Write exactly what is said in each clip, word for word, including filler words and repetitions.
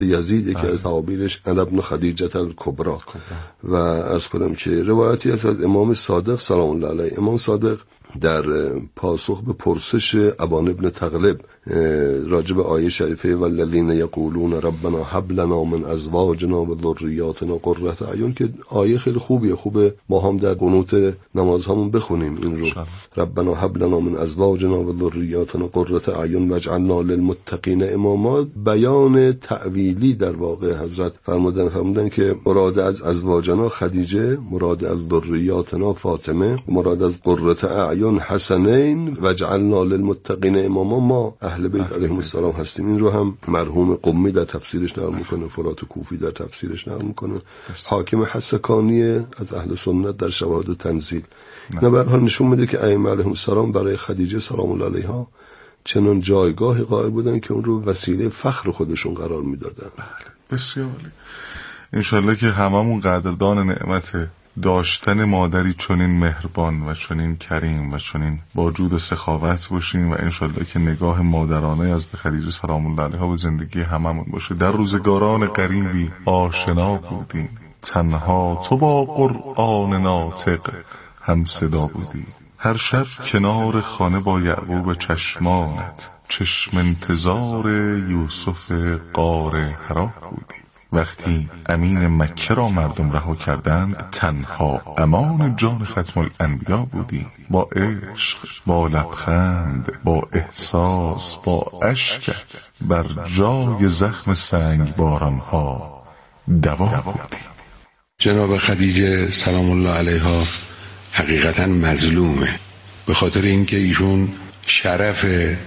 یزید یکی از تعابیرش انا ابن خدیجه الکبری و عرض کنم که روایتی است از امام صادق سلام الله علیه. امام صادق در پاسخ به پرسش ابان ابن تغلب راجب آیه شریفه والذین یقولون ربنا هب لنا من ازواجنا و ذریاتنا قرة اعین که آیه خیلی خوبیه، خوبه ما هم در قنوت نماز همون بخونیم این رو شا. ربنا هب لنا من ازواجنا و ذریاتنا قرة اعین واجعلنا للمتقین اماما. بیان تعویلی در واقع حضرت فرمودن فرمودن که مراد از ازواجنا خدیجه، مراد از ذریاتنا فاطمه، مراد از قرة اعین حسنین واجعلنا للمتقین اماما ما اهل بیت علیهم السلام هستیم. این رو هم مرحوم قمی در تفسیرش نقل میکنه، فرات کوفی در تفسیرش نقل میکنه، حاکم حسکانی از اهل سنت در شواهد تنزیل. نه به هر حال نشون میده که ائمه علیهم السلام برای خدیجه سلام الله علیها چنان جایگاهی قائل بودن که اون رو وسیله فخر خودشون قرار میدادن. بسیار عالی. انشالله که هممون قدردان نعمت داشتن مادری چنین مهربان و چنین کریم و چنین با جود و سخاوت باشیم و انشالله که نگاه مادرانه از خدیجه سلام الله علیها به زندگی هممون باشه. در روزگاران قریبی آشنا بودیم، تنها تو با قرآن ناطق هم صدا بودی. هر شب کنار خانه با یعقوب چشمانت، چشم انتظار یوسف غار حرا بودی. وقتی امین مکه را مردم رها کردند، تنها امان جان ختم الانبیا بودی. با عشق، با لبخند، با احساس، با اشک بر جای زخم سنگ بارانها دوا بودی. جناب خدیجه سلام الله علیها حقیقتا مظلومه، به خاطر اینکه ایشون شرف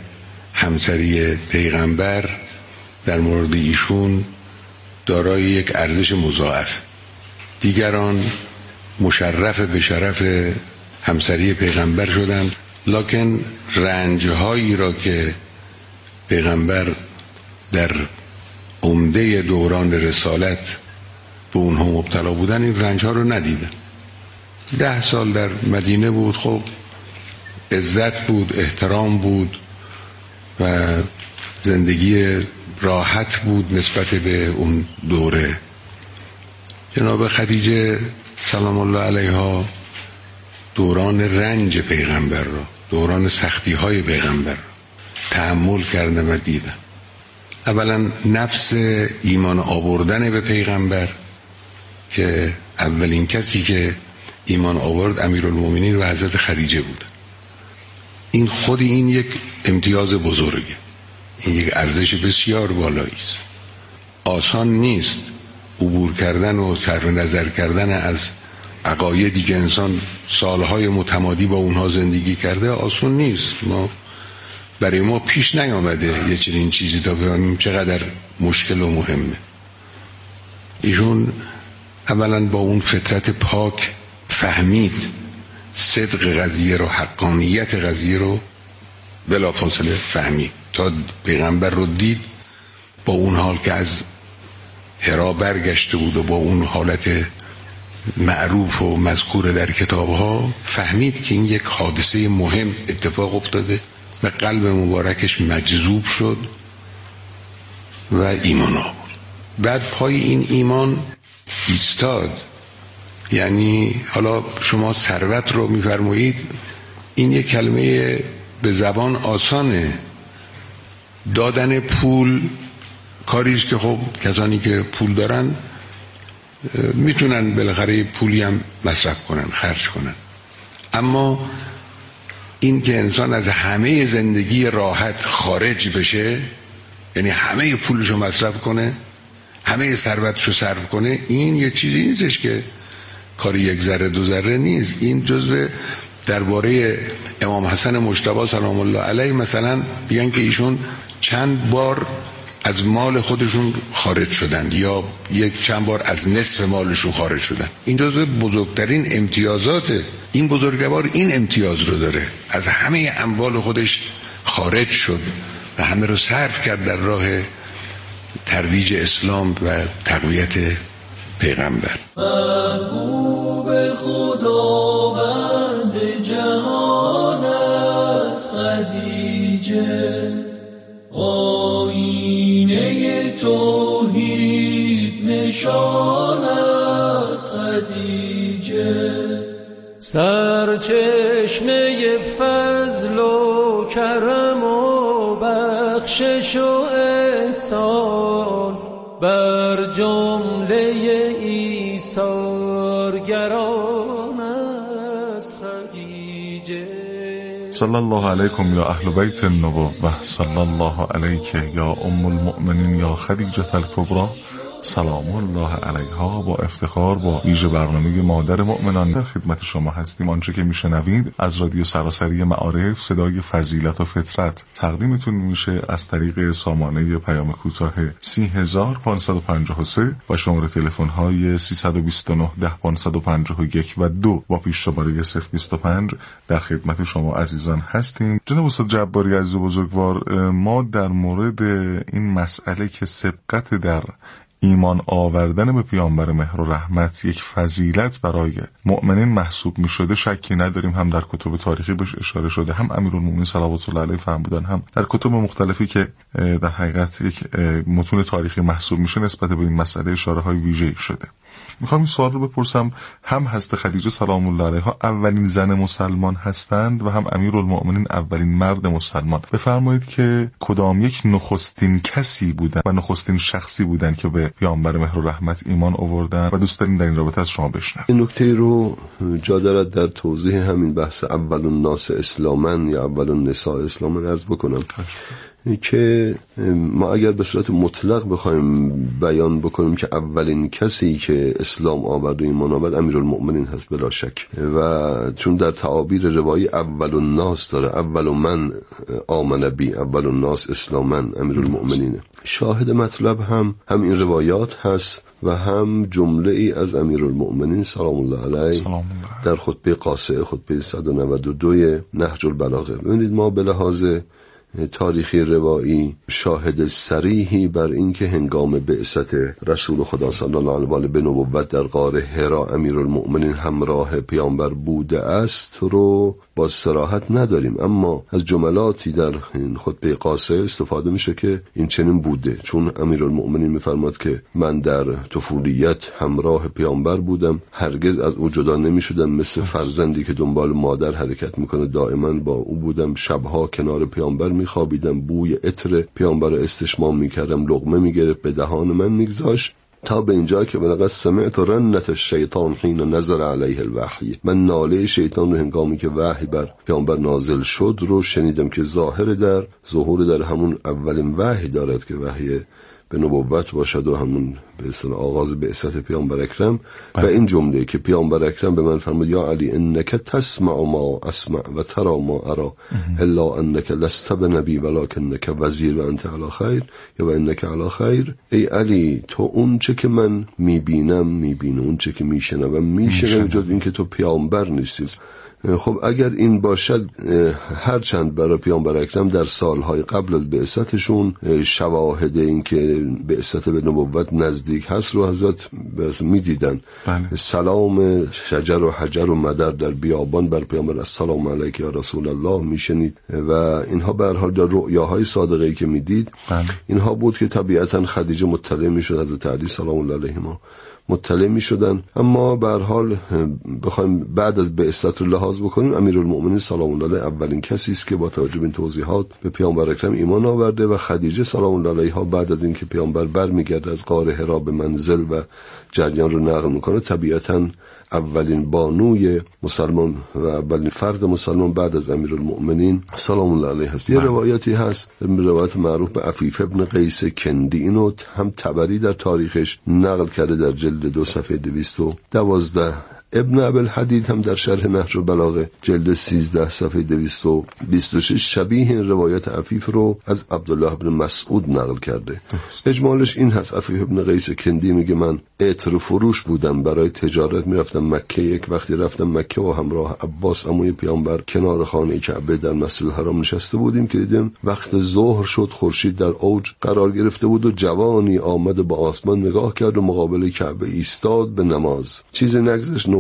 همسری پیغمبر در مورد ایشون دارای یک ارزش مضاعف. دیگران مشرف به شرف همسری پیغمبر شدند، لکن رنجهایی را که پیغمبر در عمده دوران رسالت به اونها مبتلا بودن این رنجها رو ندیدن. ده سال در مدینه بود، خب عزت بود، احترام بود و زندگی راحت بود نسبت به اون دوره. جناب خدیجه سلام الله علیها دوران رنج پیغمبر را، دوران سختی های پیغمبر را تحمل کردن و دیدن. اولا نفس ایمان آوردن به پیغمبر که اولین کسی که ایمان آورد امیرالمومنین و حضرت خدیجه بود. این خود این یک امتیاز بزرگه، این یک ارزش بسیار بالایی است. آسان نیست عبور کردن و صرف نظر کردن از عقایدی که انسان سالهای متمادی با اونها زندگی کرده، آسان نیست. ما برای ما پیش نیامده یه چنین چیزی تا بفهمیم چقدر مشکل و مهمه. ایشون اولا با اون فطرت پاک فهمید صدق قضیه رو، حقانیت قضیه رو بلافاصله فهمید. تا پیغمبر رو دید با اون حال که از حرا برگشته بود و با اون حالت معروف و مذکور در کتابها، فهمید که این یک حادثه مهم اتفاق افتاده و قلب مبارکش مجذوب شد و ایمان آورد. بعد پای این ایمان ایستاد. یعنی حالا شما ثروت رو میفرمایید، این یک کلمه به زبان آسانه. دادن پول کاریست که خب کسانی که پول دارن میتونن بالاخره پولی هم مصرف کنن، خرج کنن. اما این که انسان از همه زندگی راحت خارج بشه، یعنی همه پولشو مصرف کنه، همه ثروتشو صرف کنه، این یه چیزی نیستش که کاری یک ذره دو ذره نیست. این جزء درباره امام حسن مجتبی سلام الله علیه مثلا بیان که ایشون چند بار از مال خودشون خارج شدند یا یک چند بار از نصف مالشون خارج شدند. این جزء بزرگترین امتیازاته. این بزرگوار این امتیاز رو داره، از همه اموال خودش خارج شد و همه رو صرف کرد در راه ترویج اسلام و تقویت پیغمبر. محبوب خداوند جهان است خدیجه، آینه توحید نشان است خدیجه. سرچشمه فضل و کرم و بخشش و احسان بر جمله ایثارگران است خدیجه. صلی الله علیکم یا اهل بیت النبوة و صلی الله علیک یا ام المؤمنین یا خدیجه الکبری. سلام الله علیها. با افتخار با ویژه برنامه مادر مؤمنان در خدمت شما هستیم. آنچه که میشنوید از رادیو سراسری معارف صدای فضیلت و فطرت تقدیمتون میشه از طریق سامانه پیام کوتاه سی هزار پانصد و پنجاه و سه و شماره تلفن های سیصد و بیست و نه ده پانصد و پنجاه و یک و دو با پیش شماره صفر بیست و پنج در خدمت شما عزیزان هستیم. جناب استاد جباری عزیز و بزرگوار، ما در مورد این مسئله که سبقت در ایمان آوردن به پیامبر مهر و رحمت یک فضیلت برای مؤمنین محسوب می شده شکی نداریم. هم در کتب تاریخی بهش اشاره شده، هم امیرالمومنین صلوات الله علیه فرمودن، هم در کتب مختلفی که در حقیقت یک متون تاریخی محسوب میشه نسبت به این مسئله اشاره های ویژه‌ای شده. میخوام این سوال رو بپرسم، هم حضرت خدیجه سلام الله علیها اولین زن مسلمان هستند و هم امیرالمؤمنین اولین مرد مسلمان. بفرمایید که کدام یک نخستین کسی بودن و نخستین شخصی بودن که به پیامبر مهر و رحمت ایمان آوردن و دوست داریم در این رابطه از شما بشنویم. این نکته رو جا دارد در توضیح همین بحث اول الناس اسلامن یا اول النساء اسلامن عرض بکنم که ما اگر به صورت مطلق بخوایم بیان بکنیم که اولین کسی که اسلام آورد و ایمان آورد امیرالمؤمنین هست بلا شک، و چون در تعابیر روایی اول الناس داره، اول من آمن بی، اول الناس اسلامن امیرالمؤمنینه. شاهد مطلب هم هم این روایات هست و هم جمله ای از امیرالمؤمنین سلام الله علیه در خطبه قاصعه، خطبه صد و نود و دو نهج البلاغه. ببینید ما به لحاظ تاریخی روایی شاهد صریحی بر این که هنگام بعثت رسول خدا صلی الله علیه و آله به نبوت در غار حرا امیرالمؤمنین همراه پیامبر بوده است رو با صراحت نداریم، اما از جملاتی در این خطبه قاصعه استفاده میشه که این چنین بوده، چون امیرالمؤمنین میفرماد که من در طفولیت همراه پیامبر بودم، هرگز از او جدا نمیشدم، مثل فرزندی که دنبال مادر حرکت میکنه دائما با او بودم، شبها کنار پیامبر میخوابیدم، بوی عطر پیامبر استشمام میکردم، لقمه میگرفت به دهان من میگذاشت، تا به اینجا که ولقد سمعت رنت الشیطان حین نزل علیه الوحی، من ناله شیطان رو هنگامی که وحی بر پیامبر نازل شد رو شنیدم که ظاهر در ظهور در همون اولین وحی دارد که وحی به نبوت باشد و همون به اصطلاح آغاز بعثت پیامبر اکرم. و این جمله که پیامبر اکرم به من فرمود یا علی انک تسمع ما اسمع و ترى ما ارى الا انک لست بنبی ولکنک وزیر و انت علی خیر یا و انک علی خیر. ای علی تو اون چه که من میبینم میبینم، اون چه که میشنوم میشنوم، جز این که تو پیامبر نیستی. خب اگر این باشد، هرچند برای پیامبر اکرم در سالهای قبل از بعثتشون شواهد این که بعثت به نبوت نزدیک هست رو حضرت میدیدن. سلام شجر و حجر و مدر در بیابان بر پیامبر السلام علیک یا رسول الله میشنید و اینها به هر حال در رؤیاهای صادقه‌ای که میدید اینها بود که طبیعتا خدیجه مطلع میشد، حضرت علی سلام الله علیهما مطلع می شدن. اما به هر حال بخوایم بعد از بعثت رو لحاظ بکنیم، امیرالمؤمنین سلام الله علیه اولین کسی است که با توجه به این توضیحات به پیامبر اکرم ایمان آورده و خدیجه سلام الله علیها بعد از اینکه پیامبر برمیگرده از غار حرا به منزل و جریان رو نقل میکنه، طبیعتاً اولین بانوی مسلمان و اولین فرد مسلمان بعد از امیرالمؤمنین سلام الله علیه هست. یه روایتی هست، روایت معروف به عفیف ابن قیس کندی، اینو هم طبری در تاریخش نقل کرده در جلد دو صفحه دویست و دوازده، ابن ابوالحدید هم در شرح نهج البلاغه جلد سیزده صفحه دویست و بیست و شش شبیه این روایت عفیف رو از عبدالله ابن مسعود نقل کرده. اجمالش این هست، عفیف ابن قیس کندی میگه من عطر فروش بودم، برای تجارت میرفتم مکه. یک وقتی رفتم مکه و همراه عباس عموی پیامبر کنار خانه کعبه در مسجد الحرام نشسته بودیم که دیدم وقت ظهر شد، خورشید در اوج قرار گرفته بود و جوانی آمد با آسمان نگاه کرد و مقابل کعبه ایستاد به نماز. چیزی نگذشت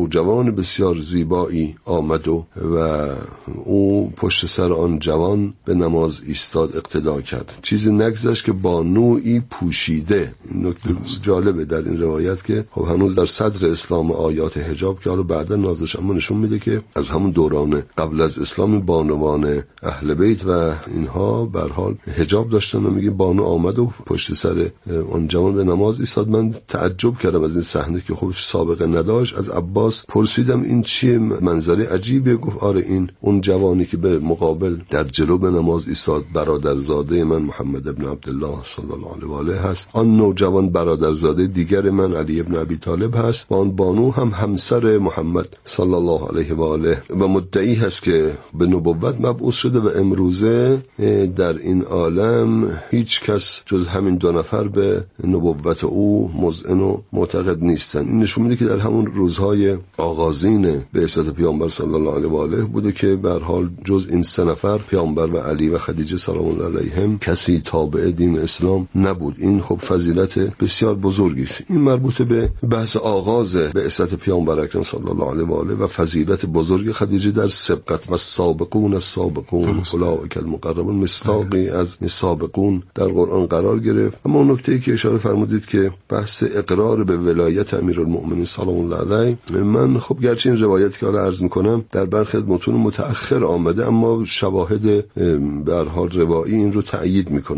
نوجوان بسیار زیبایی آمد و و او پشت سر آن جوان به نماز ایستاد، اقتدا کرد. چیزی نگذشت که با نوعی پوشیده. این نکته جالبه در این روایت که خب هنوز در صدر اسلام آیات حجاب که حالا بعدا نازلش اما نشون میده که از همون دوران قبل از اسلام بانوان اهل بیت و اینها به هر حال حجاب داشتن و میگه بانو آمد و پشت سر اون جوان به نماز ایستاد. من تعجب کردم از این صحنه که خودش سابقه نداشت. از عباس پرسیدم این چیه، منظره عجیبه. گفت آره این اون جوانی که به مقابل در جلو به نماز ایستاد برادرزاده من محمد ابن عبدالله صلی الله علیه و آله هست. آن نوجوان برادرزاده دیگر من علی ابن ابی طالب هست و آن بانو هم همسر محمد صلی الله علیه و آله و مدعی هست که به نبوت مبعوث شده و امروزه در این عالم هیچ کس جز همین دو نفر به نبوت او مذعن و معتقد نیستن. این نشون میده که در همون روزهای آغازین بعثت پیامبر صلی الله علیه و آله بوده که به هر حال جز این سه نفر پیامبر و علی و خدیجه سلام الله علیهم کسی تابع دین اسلام نبود. این خب فضیلت بسیار بزرگی است. این مربوط به بحث آغاز بعثت پیامبر اکرم صلی الله علیه و آله و فضیلت بزرگ خدیجه در سبقت و سابقون السابقون اولئک المقربون. مصداقی از سابقون در قرآن قرار گرفت. اما اون نکته‌ای که اشاره فرمودید که بحث اقرار به ولایت امیرالمؤمنین سلام الله علیه، من خب گرچه این روایت که حالا عرض میکنم در برخی از متون متأخر آمده اما شواهد به هر حال روایی این رو تأیید میکنه.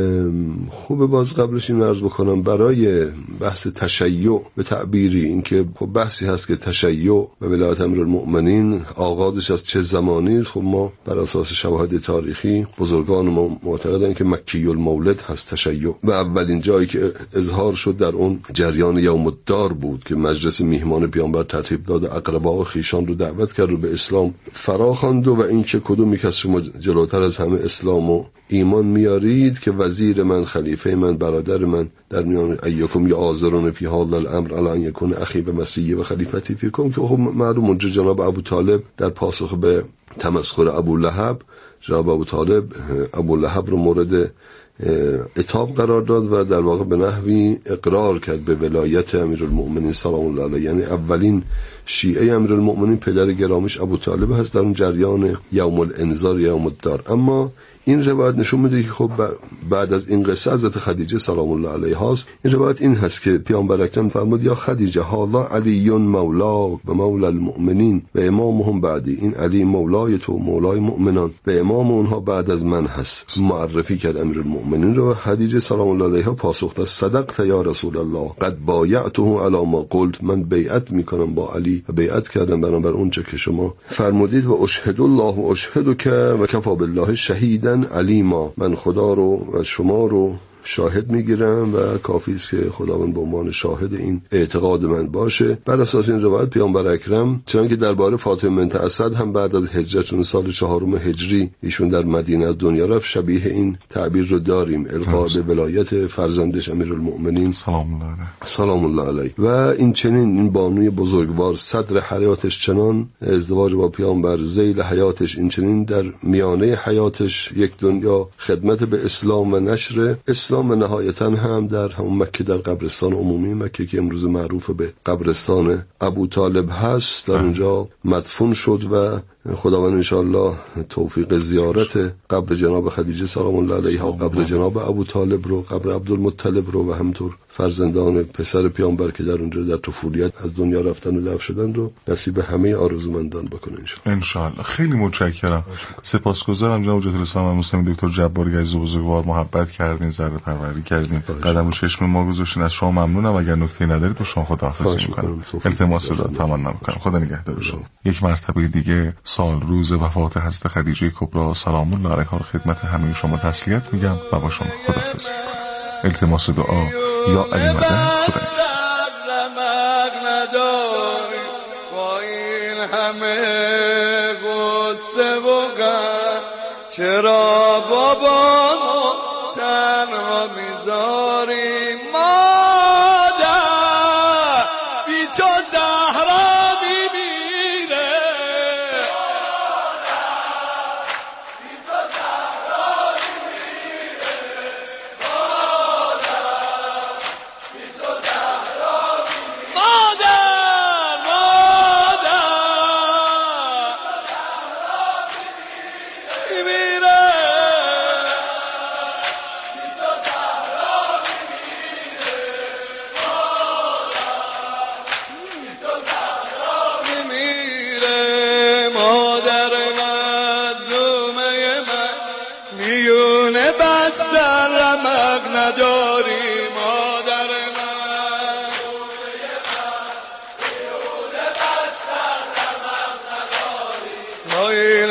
خوب باز قبلش این عرض بکنم برای بحث تشیع به تعبیری این که خب بحثی هست که تشیع و ولایت امیرالمؤمنین آغازش از چه زمانی است. خب ما بر اساس شواهد تاریخی بزرگان ما معتقدن که مکی المولد هست تشیع و اولین جایی که اظهار شد در اون جریان یوم الدار بود که مجلس میهمان پیامبر ترتیب داد، اقربا و خیشان رو دعوت کرد و به اسلام فراخواند و این که کدومی کس شما جلوتر از همه اسلام و ایمان میارید که وزیر من، خلیفه من، برادر من در میان ایکم یا آزرون فی هذا الامر الا ان یکون اخی به مسیح و خلیفتی فیکم، که خب معلوم اونجا جناب ابو طالب در پاسخ به تمسخر ابو لهب، جناب ابو طالب ابو لهب رو مورد عتاب قرار داد و در واقع به نحوی اقرار کرد به ولایت امیرالمؤمنین سلام الله علیه. یعنی اولین شیعه امیرالمؤمنین پدر گرامیش ابو طالب هست در اون جریان یوم الانذار یوم الدار. اما این روایت نشون میده که خب بعد از این قصه حضرت خدیجه سلام الله علیها هست. این روایت این هست که پیامبر اکرم فرمود یا خدیجه هذا علی مولا و مولا المؤمنین و امامهم بعدی، این علی مولای تو، مولای مؤمنان و امام اونها بعد از من هست. معرفی کرد امیرالمؤمنین رو. خدیجه سلام الله علیها پاسخ داد صدقت یا رسول الله قد بایعته علی ما قلت، من بیعت میکنم با علی و بیعت کردم بنابر اونچه که شما فرمودید و اشهد الله و اشهدک و کفى بالله شهیدا علیما، من خدا رو و شما رو شاهد میگیرم و کافی است که خداوند به عنوان شاهد این اعتقاد من باشه. بر اساس این روایت پیامبر اکرم چنانکه درباره فاطمه بنت اسد هم بعد از هجرت چون سال چهارم هجری ایشون در مدینه از دنیا رفت، شبیه این تعبیر رو داریم، القا به ولایت فرزندش امیرالمؤمنین سلام الله علیه سلام الله علیه. و این چنین این بانوی بزرگوار صدر حیاتش چنان ازدواج با پیامبر، ذیل حیاتش این چنین در میانه حیاتش یک دنیا خدمت به اسلام و نشر اسلام و نهایتا هم در همون مکه در قبرستان عمومی مکه که امروز معروف به قبرستان ابو طالب هست در اونجا مدفون شد و خداوند انشاءالله توفیق زیارت قبر جناب خدیجه سلام الله علیها، قبر جناب ابو طالب رو، قبر عبدالمطلب رو و همطور فرزندان پسر پیامبر که در اونجا در طفولیت از دنیا رفتن و دفن شدن رو نصیب همه آرزومندان بکنه انشاءالله. انشاءالله. خیلی متشکرم. سپاسگزارم جناب حجت الاسلام مسلم دکتر جباری عزیز و بزرگوار، محبت کردین، ذره پروری کردین، قدم رو چشم ما گذاشتین. از شما ممنونم. اگر نکته ندارید با شما خداحافظی می‌کنم. التماس را تمنا می‌کنم. خدا نگهدار شما. یک مرتبه دیگه سال روز وفات حضرت خدیجه کبری سلام الله علیها خدمت همه شما تسلیت میگم و با شما خداحافظی می‌کنم. التماس دعا یا علی مدد. خدا با این همه غصه و غم چرا بابا تنها میذاری مادر بیچو زهرا میمیره بیچو زهرا میمیره مادر بیچو زهرا میمیره مادر مادر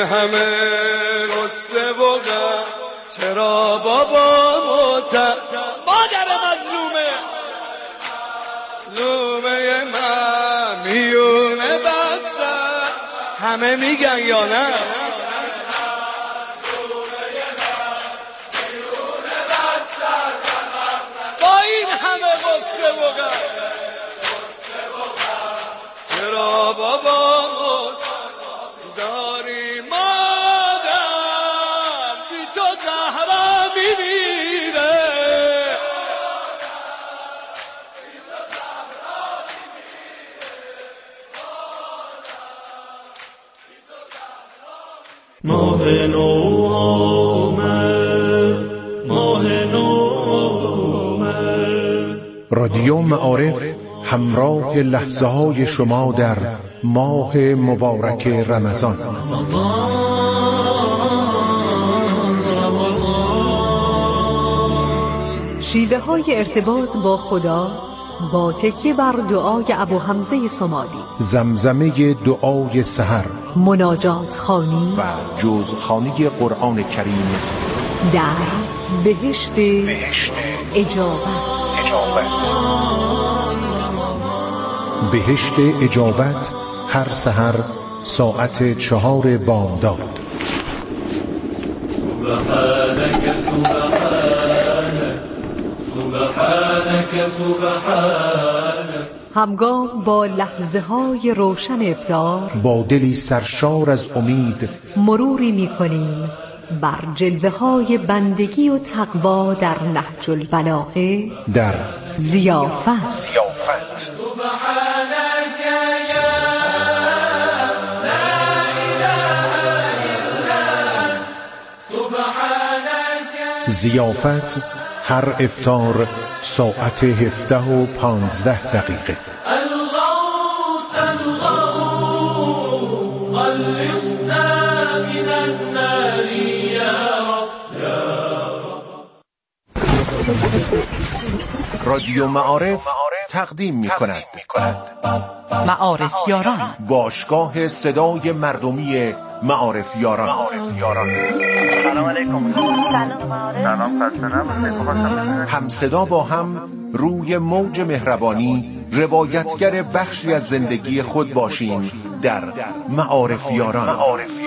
همه قصه و غم چرا بابا متر مادر مظلومه لومه من میونه بستن همه میگن یا نه با این همه قصه و غم چرا بابا زاری مادر بی تو زهرا میمیره ماه نو آمد ماه نو آمد. رادیو معارف همراه لحظه های شما در ماه مبارک رمضان. شیوه های ارتباط با خدا با تکیه بر دعای ابو حمزه صمالی، زمزمه دعای سحر، مناجات خوانی و جزخوانی قرآن کریم در بهشت اجابت. بهشت اجابت هر سحر ساعت چهار بامداد. سبحانك سبحانك سبحانك سبحانك. همگام با لحظه های روشن افطار با دلی سرشار از امید مروری می کنیم بر جلوه های بندگی و تقوا در نهج البلاغه در ضیافت. ضیافت هر افطار ساعت هفده و پانزده دقیقه. الغوث الغوث خلصنا من النار یا رب یا رب. رادیو معارف تقدیم می کند معارف یاران، باشگاه صدای مردمی معارف یاران. سلام علیکم. سلام خسته هم صدا با هم روی موج مهربانی روایتگر بخشی از زندگی خود باشیم در معارف یاران.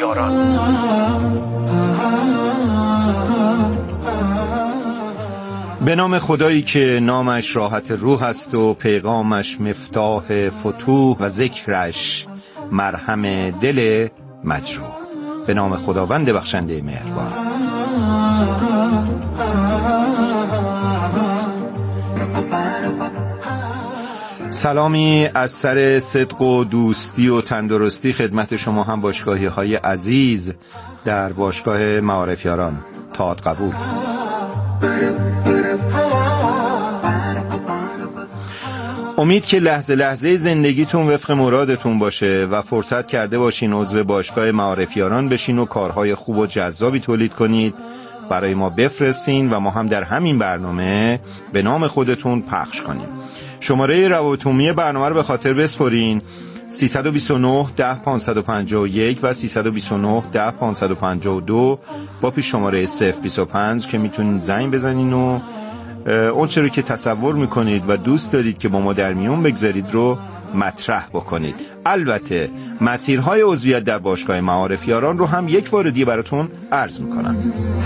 به نام خدایی که نامش راحت روح است و پیغامش مفتاح فتوح و ذکرش مرهم دل مجروح. به نام خداوند بخشنده مهربان. سلامی از سر صدق و دوستی و تندرستی خدمت شما هم باشگاهی های عزیز در باشگاه معارف یاران. تاد قبول. امید که لحظه لحظه زندگیتون وفق مرادتون باشه و فرصت کرده باشین عضو باشگاه معارف یاران بشین و کارهای خوب و جذابی تولید کنید، برای ما بفرستین و ما هم در همین برنامه به نام خودتون پخش کنیم. شماره روابط عمومی برنامه رو به خاطر بسپرین: سه دو نه ده پانصد و پنجاه و یک و سه دو نه ده پانصد و پنجاه و دو با پیش شماره صفر بیست و پنج که میتونین زنگ بزنین و اون چرا که تصور میکنید و دوست دارید که با ما در میون بگذارید رو مطرح بکنید. البته مسیرهای عضویت در باشگاه معارف یاران رو هم یک بار دیگه براتون عرض میکنم.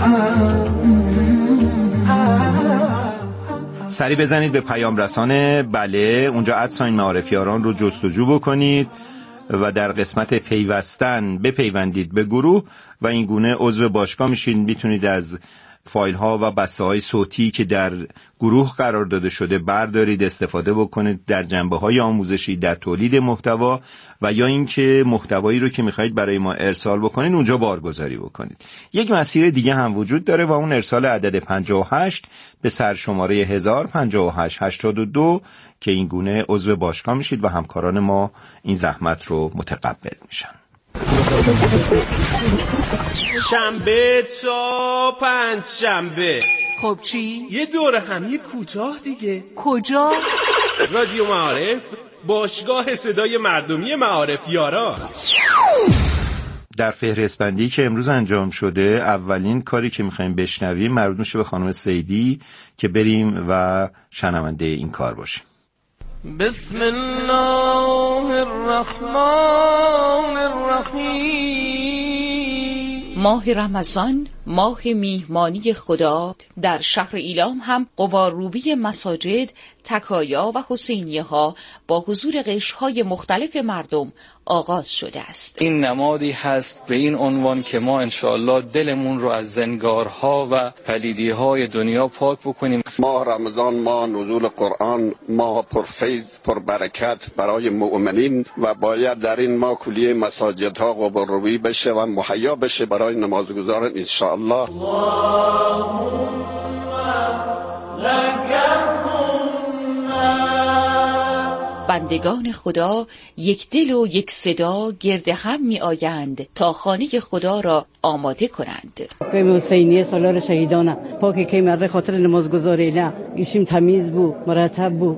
سری بزنید به پیام رسانه بله، اونجا ادساین معارف یاران رو جستجو بکنید و در قسمت پیوستن بپیوندید به گروه و این گونه عضو باشگاه میشین. میتونید از فایل ها و بسته های صوتی که در گروه قرار داده شده بردارید، استفاده بکنید در جنبه های آموزشی، در تولید محتوا و یا اینکه محتوایی رو که میخواید برای ما ارسال بکنید اونجا بارگذاری بکنید. یک مسیر دیگه هم وجود داره و اون ارسال عدد پنجاه و هشت به سرشماره هزار پنجاه و هشت هشتاد و دو که این گونه عضو باشگاه میشید و همکاران ما این زحمت رو متقبل میشن. شنبه تا پنج شنبه. خب چی؟ یه دوره همی کوتاه دیگه. کجا؟ رادیو معارف، باشگاه صدای مردمی معارف یاران. در فهرست‌بندی که امروز انجام شده اولین کاری که می‌خوایم بشنویم مربوط میشه به خانم سیدی که بریم و شنونده این کار باشیم. بسم الله الرحمن الرحیم. ماه رمضان، ماه میهمانی خدا، در شهر ایلام هم غبارروبی مساجد، تکایا و حسینیه ها با حضور قشرهای مختلف مردم آغاز شده است. این نمادی هست به این عنوان که ما انشاءالله دلمون رو از زنگارها و پلیدیهای دنیا پاک بکنیم. ماه رمضان ماه نزول قرآن، ماه پرفیض پربرکت برای مؤمنین و باید در این ماه کلیه مساجدها غبارروبی بشه و مهیا بشه برای نمازگزاران انشاءالله. بندگان خدا یک دل و یک صدا گرد هم می آیند تا خانه خدا را آماده کنند. که حسینیه سالار شهیدانه پاکی که مره خاطر نمازگزاری نه ایشیم تمیز بو مرتب بو.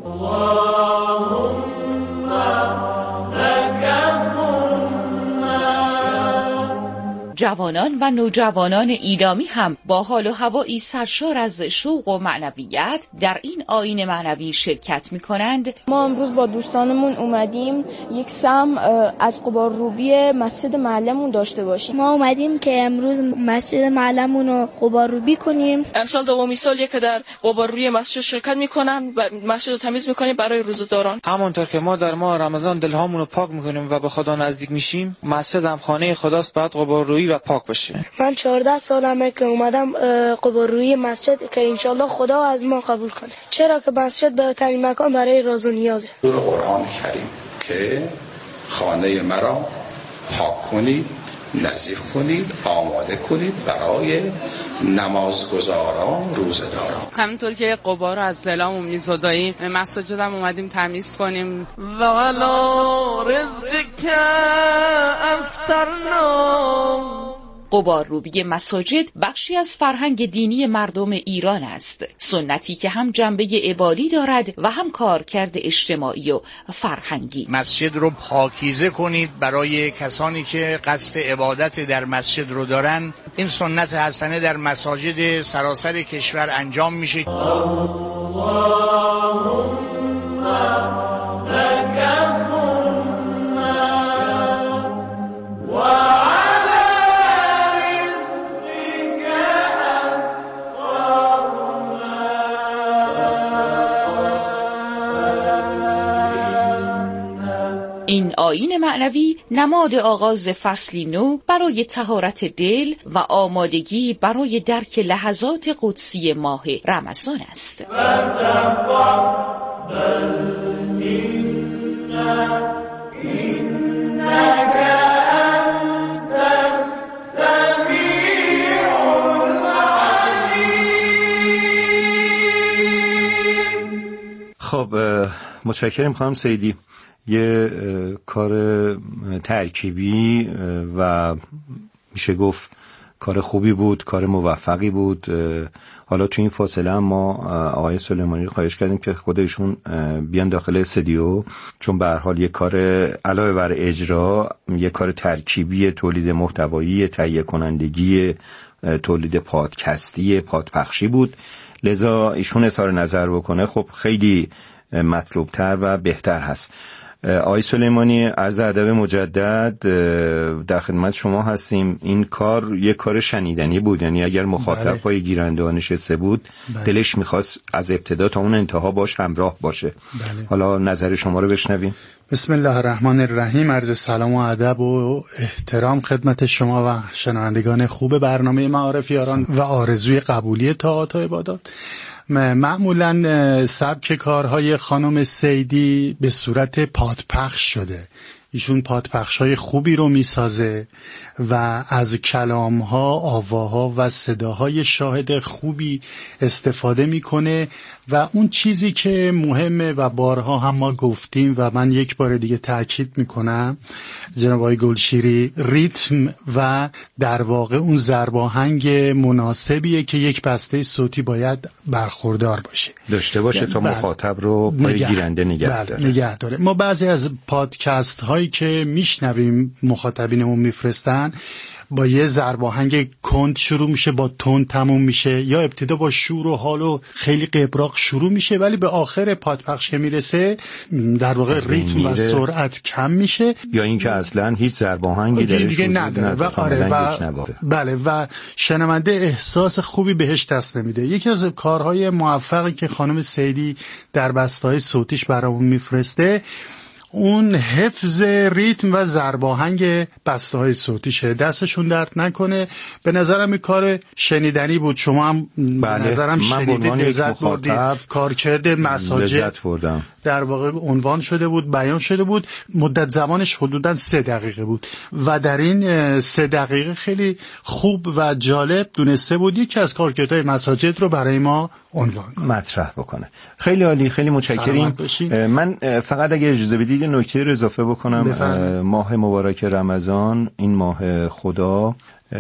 جوانان و نوجوانان ایلامی هم با حال و هوایی سرشار از شوق و معنویت در این آیین معنوی شرکت می کنند. ما امروز با دوستانمون اومدیم یک سم از غبارروبی مسجد محلمون داشته باشیم. ما اومدیم که امروز مسجد محلمون رو غبارروبی کنیم. امسال دومین سالیه که در غبارروبی مسجد شرکت میکنم و مسجد رو تمیز میکنیم برای روزداران. همونطور که ما در ماه رمضان دلهامون رو پاک میکنیم و به خدا نزدیک میشیم، مسجد هم خانه خداست، باید غباررویی و پاک بشه. من چهارده سالمه که اومدم غباررویی مسجد که انشالله خدا از ما قبول کنه، چرا که مسجد بهترین مکان برای راز و نیازه. سوره قرآن کریم که خانه مرا پاک کنید، نظیف کنید، آماده کنید برای نمازگزاران روزداران. همینطور که غبار از دلامون میزداییم مساجدم اومدیم تمیز کنیم. و علی رزقک افطرنا. غبارروبی مساجد بخشی از فرهنگ دینی مردم ایران است، سنتی که هم جنبه عبادی دارد و هم کارکرد اجتماعی و فرهنگی. مسجد رو پاکیزه کنید برای کسانی که قصد عبادت در مسجد رو دارن. این سنت حسنه در مساجد سراسر کشور انجام میشه. این آیین معنوی نماد آغاز فصلی نو برای طهارت دل و آمادگی برای درک لحظات قدسی ماه رمضان است. خب متشکرم خانم سیدی. یه کار ترکیبی و میشه گفت کار خوبی بود، کار موفقی بود. حالا تو این فاصله هم ما آقای سلیمانی رو خواهش کردیم که خودشون بیان داخل استودیو، چون به هر حال یه کار علاوه بر اجرا یه کار ترکیبی، تولید محتوایی، تهیه کنندگی، تولید پادکستی، پادپخشی بود. لذا ایشون اظهار نظر بکنه خب خیلی مطلوبتر و بهتر هست. آقای سلیمانی، عرض ادب مجدد در خدمت شما هستیم. این کار یک کار شنیدنی بود، یعنی اگر مخاطب بله. پای گیرنده ها نشسته بود بله. دلش میخواست از ابتدا تا اون انتها باش همراه باشه. بله. حالا نظر شما رو بشنویم. بسم الله الرحمن الرحیم. عرض سلام و ادب و احترام خدمت شما و شنوندگان خوب برنامه معارف یاران و آرزوی قبولی طاعات و عبادات. معمولا سبک کارهای خانم سیدی به صورت پادپخش شده. ایشون پادپخش‌های خوبی رو میسازه و از کلام‌ها، آواها و صداهای شاهد خوبی استفاده میکنه و اون چیزی که مهمه و بارها هم ما گفتیم و من یک بار دیگه تأکید میکنم جناب آقای گلشیری، ریتم و در واقع اون ضرباهنگ مناسبیه که یک بسته صوتی باید برخوردار باشه، داشته باشه تا مخاطب رو پای گیرنده نگه داره. نگه داره. ما بعضی از پادکست هایی که میشنویم مخاطبینمون میفرستن با یه ضرباهنگ کند شروع میشه، با تند تموم میشه، یا ابتدا با شور و حال و خیلی قبراق شروع میشه ولی به آخر پادپخش که میرسه در واقع ریتم و سرعت کم میشه، یا اینکه اصلا هیچ ضرباهنگی درش دیگه نداره و آره و بله و شنونده احساس خوبی بهش دست نمیده. یکی از کارهای موفقی که خانم سیدی در بسته‌های صوتیش برامون میفرسته اون حفظ ریتم و ضرباهنگ بسته‌های صوتیشه. دستشون درد نکنه. به نظرم این کار شنیدنی بود. شما هم بله. به نظرم شنیدید، لذت بردید. کارکرد مساجد در واقع عنوان شده بود، بیان شده بود. مدت زمانش حدوداً سه دقیقه بود و در این سه دقیقه خیلی خوب و جالب دونسته بود یکی از کارکردهای مساجد رو برای ما عنوان کنه، مطرح بکنه. خیلی عالی، خیلی متشکریم. من فقط اگه اجازه بدید یه نکته رو اضافه بکنم. بفرمایید. ماه مبارک رمضان، این ماه خدا،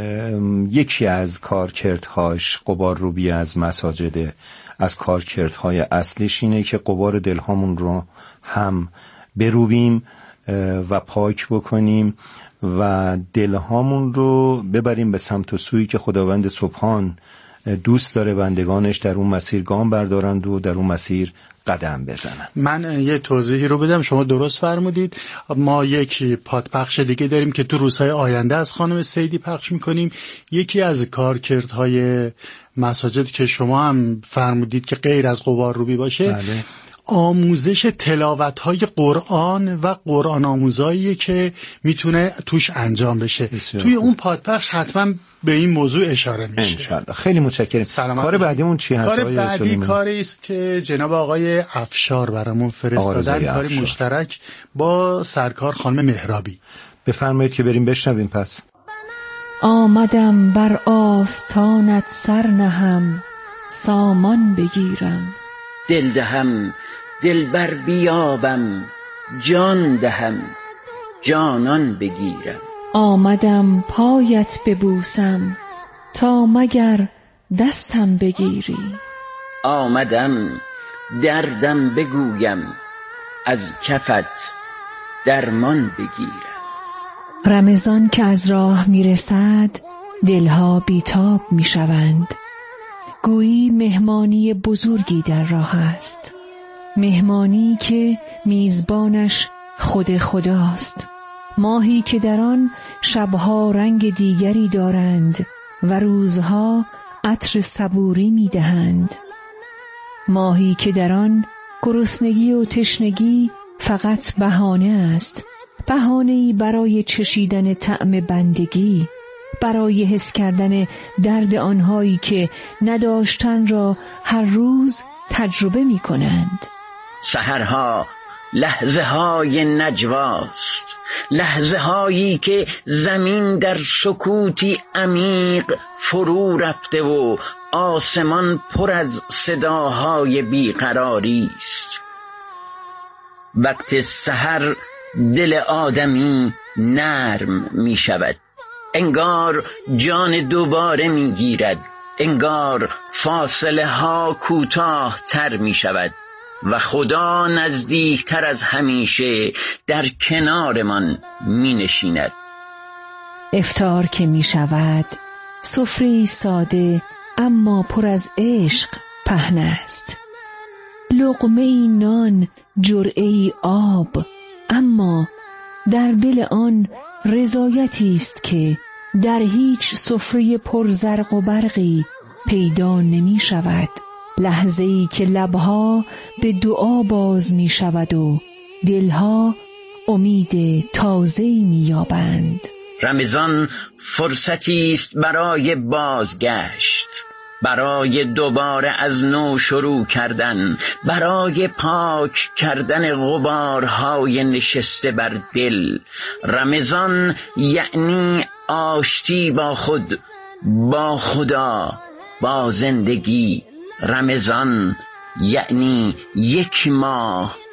یکی از کارکردهاش غبارروبی از مساجد، از کارکردهای اصلیش اینه که غبار دلهامون رو هم بروبیم و پاک بکنیم و دلهامون رو ببریم به سمت و سویی که خداوند سبحان دوست داره بندگانش در اون مسیر گام بردارند و در اون مسیر قدم بزنن. من یه توضیحی رو بدم. شما درست فرمودید. ما یک پادپخش دیگه داریم که تو روزهای آینده از خانم سیدی پخش میکنیم. یکی از کارکردهای مساجد که شما هم فرمودید که غیر از غبارروبی باشه، بله. آموزش تلاوت‌های قرآن و قرآن آموزایی که میتونه توش انجام بشه. توی اون پادپخش حتما به این موضوع اشاره میشه. انشالله. خیلی متشکرم. کار بعدیمون چی هست؟ کار بعدی کاری است که جناب آقای افشار برامون فرستادن، کاری مشترک با سرکار خانم مهرابی. بفرمایید که بریم بشنویم. پس آمدم بر آستانت سر نهم، سامان بگیرم، دل دهم دلبر بیابم، جان دهم جانان بگیرم. آمدم پایت ببوسم، تا مگر دستم بگیری. آمدم دردم بگویم، از کفت درمان بگیرم. رمضان که از راه میرسد، دلها بیتاب میشوند. گویی مهمانی بزرگی در راه است، مهمانی که میزبانش خود خداست، ماهی که در آن شبها رنگ دیگری دارند و روزها عطر صبوری میدهند، ماهی که در آن گرسنگی و تشنگی فقط بهانه است، بهانه‌ای برای چشیدن طعم بندگی، برای حس کردن درد آنهایی که نداشتن را هر روز تجربه می کنند. سحرها لحظه های نجواست، لحظه هایی که زمین در سکوتی عمیق فرو رفته و آسمان پر از صداهای بیقراری است. وقت سحر دل آدمی نرم می شود، انگار جان دوباره می گیرد، انگار فاصله ها کوتاه تر می شود و خدا نزدیکتر از همیشه در کنارمان می نشیند. افطار که می شود، سفره ساده اما پر از عشق پهن است. لقمه نان، جرعه آب، اما در دل آن رضایتی است که در هیچ سفره پر زرق و برقی پیدا نمی شود. لحظه‌ای که لبها به دعا باز می شود و دلها امید تازه‌ای می یابند. رمضان فرصتی است برای بازگشت، برای دوباره از نو شروع کردن، برای پاک کردن غبارهای نشسته بر دل. رمضان یعنی آشتی با خود، با خدا، با زندگی. رمضان یعنی یک ماه